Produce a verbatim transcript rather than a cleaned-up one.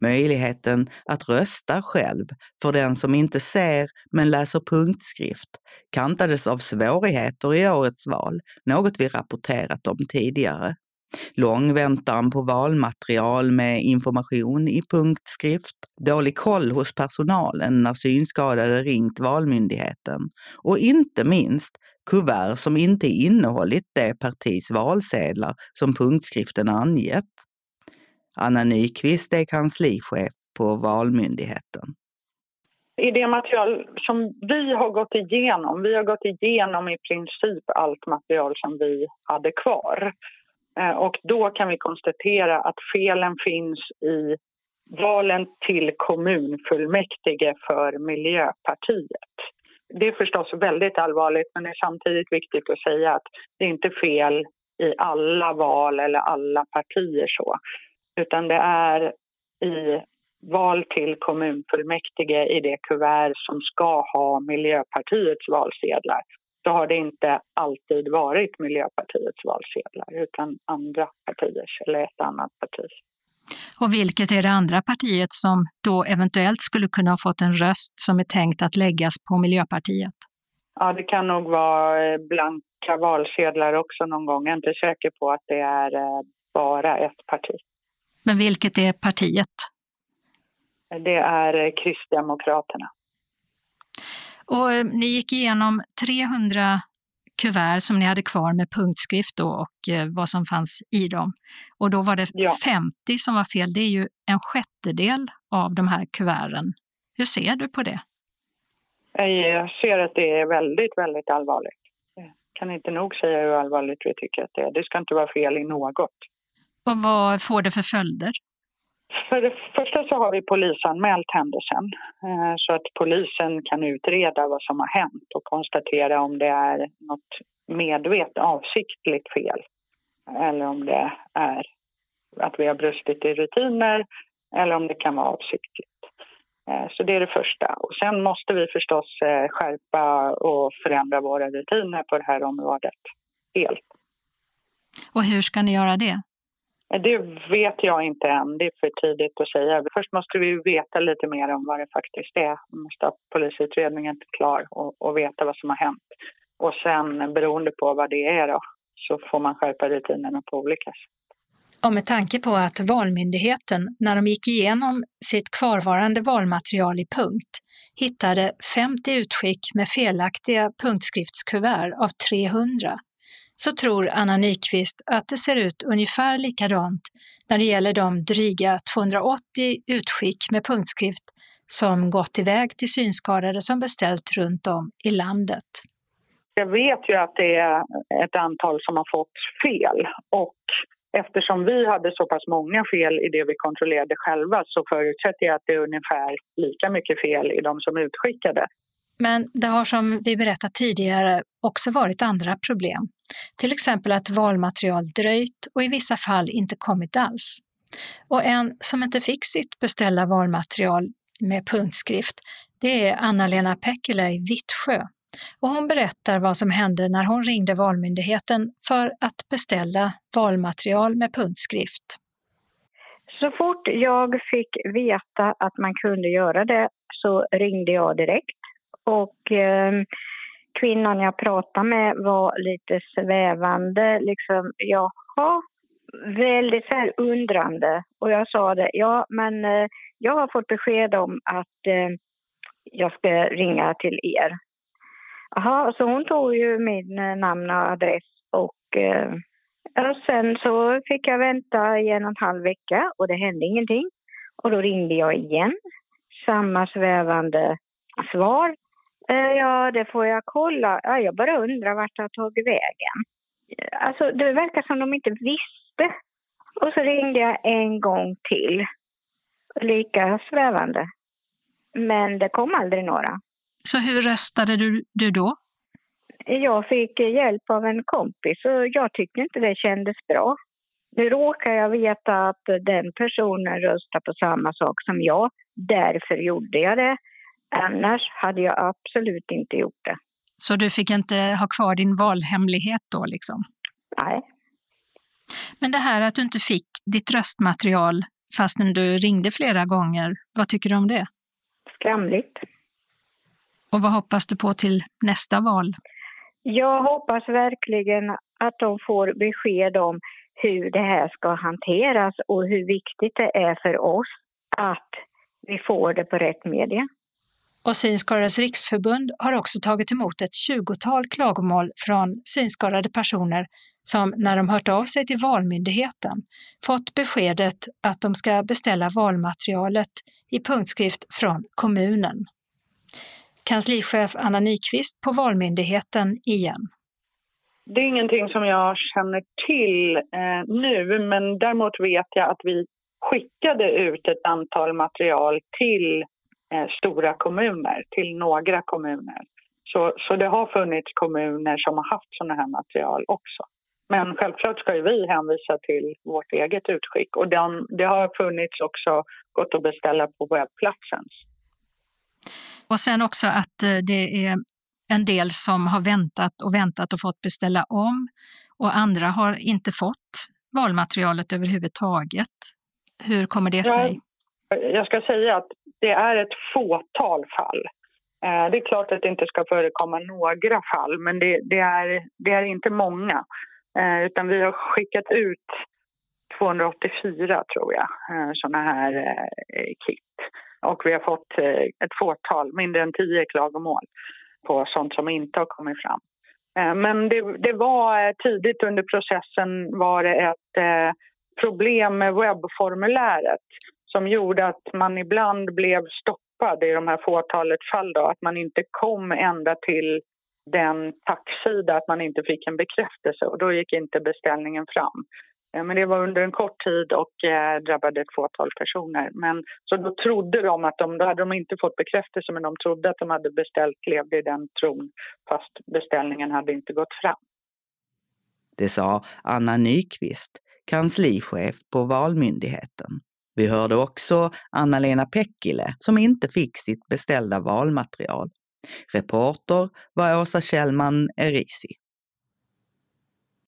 möjligheten att rösta själv för den som inte ser men läser punktskrift, kantades av svårigheter i årets val, något vi rapporterat om tidigare. Lång väntan på valmaterial med information i punktskrift, dålig koll hos personalen när synskadade ringt Valmyndigheten och inte minst kuvert som inte innehållit det partis valsedlar som punktskriften angett. Anna Nyqvist är kanslichef på Valmyndigheten. I det material som vi har gått igenom, vi har gått igenom i princip allt material som vi hade kvar. Och då kan vi konstatera att felen finns i valen till kommunfullmäktige för Miljöpartiet. Det är förstås väldigt allvarligt, men det är samtidigt viktigt att säga att det är inte fel i alla val eller alla partier så. Utan det är i val till kommunfullmäktige i det kuvert som ska ha Miljöpartiets valsedlar. Så har det inte alltid varit Miljöpartiets valsedlar utan andra partiers eller ett annat parti. Och vilket är det andra partiet som då eventuellt skulle kunna ha fått en röst som är tänkt att läggas på Miljöpartiet? Ja, det kan nog vara blanka valsedlar också någon gång. Jag är inte säker på att det är bara ett parti. Men vilket är partiet? Det är Kristdemokraterna. Och ni gick igenom trehundra kuvert som ni hade kvar med punktskrift då och eh, vad som fanns i dem. Och då var det ja. femtio som var fel. Det är ju en sjättedel av de här kuverten. Hur ser du på det? Jag ser att det är väldigt, väldigt allvarligt. Jag kan inte nog säga hur allvarligt vi tycker att det är. Det ska inte vara fel i något. Och vad får det för följder? För det första så har vi polisanmält händelsen så att polisen kan utreda vad som har hänt och konstatera om det är något medvetet avsiktligt fel eller om det är att vi har brustit i rutiner eller om det kan vara avsiktligt. Så det är det första. Och sen måste vi förstås skärpa och förändra våra rutiner på det här området helt. Och hur ska ni göra det? Det vet jag inte än. Det är för tidigt att säga. Först måste vi veta lite mer om vad det faktiskt är. Vi måste ha polisutredningen klar och, och veta vad som har hänt. Och sen beroende på vad det är då, så får man skärpa rutinerna på olika sätt. Och med tanke på att Valmyndigheten, när de gick igenom sitt kvarvarande valmaterial i punkt, hittade femtio utskick med felaktiga punktskriftskuvert av trehundra, så tror Anna Nyqvist att det ser ut ungefär likadant när det gäller de dryga tvåhundraåttio utskick med punktskrift som gått iväg till synskadade som beställt runt om i landet. Jag vet ju att det är ett antal som har fått fel och eftersom vi hade så pass många fel i det vi kontrollerade själva så förutsätter jag att det är ungefär lika mycket fel i de som utskickade. Men det har som vi berättat tidigare också varit andra problem. Till exempel att valmaterial dröjt och i vissa fall inte kommit alls. Och en som inte fick sitt beställda valmaterial med punktskrift, det är Anna-Lena Pekkilä i Vittsjö. Och hon berättar vad som hände när hon ringde Valmyndigheten för att beställa valmaterial med punktskrift. Så fort jag fick veta att man kunde göra det så ringde jag direkt. Och eh, kvinnan jag pratade med var lite svävande, liksom, jaha, väldigt så här undrande. Och jag sa det, ja men eh, jag har fått besked om att eh, jag ska ringa till er. Jaha, så hon tog ju min eh, namn och adress och eh, och sen så fick jag vänta i en och en halv vecka och det hände ingenting. Och då ringde jag igen, samma svävande svar. Ja, det får jag kolla. Ja, jag bara undrar vart det har tagit vägen. Alltså, det verkar som de inte visste. Och så ringde jag en gång till. Lika svävande. Men det kom aldrig några. Så hur röstade du, du då? Jag fick hjälp av en kompis och jag tyckte inte det kändes bra. Nu råkar jag veta att den personen röstar på samma sak som jag. Därför gjorde jag det. Annars hade jag absolut inte gjort det. Så du fick inte ha kvar din valhemlighet då liksom? Nej. Men det här att du inte fick ditt röstmaterial fastän du ringde flera gånger. Vad tycker du om det? Skamligt. Och vad hoppas du på till nästa val? Jag hoppas verkligen att de får besked om hur det här ska hanteras och hur viktigt det är för oss att vi får det på rätt media. Och Synskadades riksförbund har också tagit emot ett tjugotal klagomål från synskadade personer som när de hört av sig till Valmyndigheten fått beskedet att de ska beställa valmaterialet i punktskrift från kommunen. Kanslichef Anna Nyqvist på Valmyndigheten igen. Det är ingenting som jag känner till eh, nu, men däremot vet jag att vi skickade ut ett antal material till eh, stora kommuner, till några kommuner. Så, så det har funnits kommuner som har haft sådana här material också. Men självklart ska ju vi hänvisa till vårt eget utskick, och den, det har funnits också gått att beställa på webbplatsen. Och sen också att det är en del som har väntat och väntat och fått beställa om, och andra har inte fått valmaterialet överhuvudtaget. Hur kommer det sig? Jag, jag ska säga att det är ett fåtal fall. Eh, det är klart att det inte ska förekomma några fall, men det, det, är, det är inte många. Eh, utan vi har skickat ut tvåhundraåttiofyra, tror jag, eh, sådana här eh, kit. Och vi har fått eh, ett fåtal, mindre än tio klagomål på sånt som inte har kommit fram. Eh, men det, det var eh, tidigt under processen var det ett eh, problem med webbformuläret som gjorde att man ibland blev stoppad i de här fåtalet fall då, att man inte kom ända till den taxsida, att man inte fick en bekräftelse, och då gick inte beställningen fram. Men det var under en kort tid och eh, drabbade ett fåtal personer. Men, så då trodde de att de, då hade de inte fått bekräftelse, men de trodde att de hade beställt, levde i den tron, fast beställningen hade inte gått fram. Det sa Anna Nyqvist, kanslichef på Valmyndigheten. Vi hörde också Anna-Lena Pekkile som inte fick sitt beställda valmaterial. Reporter var Åsa Kjellman Erisi.